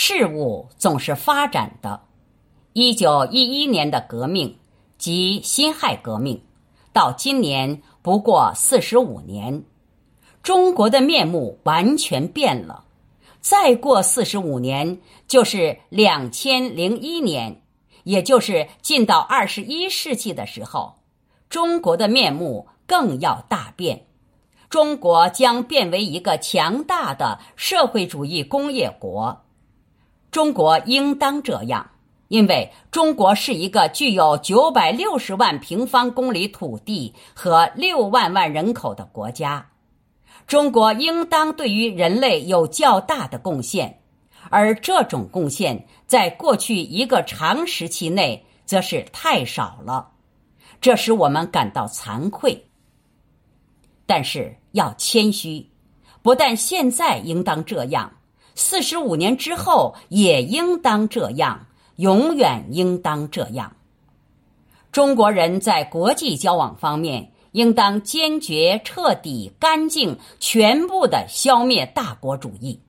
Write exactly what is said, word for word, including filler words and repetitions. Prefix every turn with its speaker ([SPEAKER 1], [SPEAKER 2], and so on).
[SPEAKER 1] 事物总是发展的。一九一一年的革命即辛亥革命，到今年不过四十五年，中国的面目完全变了。再过四十五年就是两千零一年，也就是进到二十一世纪的时候，中国的面目更要大变。中国将变为一个强大的社会主义工业国。中国应当这样，因为中国是一个具有九百六十万平方公里土地和六万万人口的国家。中国应当对于人类有较大的贡献，而这种贡献在过去一个长时期内则是太少了，这使我们感到惭愧。但是要谦虚，不但现在应当这样，四十五年之后也应当这样，永远应当这样。中国人在国际交往方面应当坚决、彻底、干净、全部地消灭大国主义。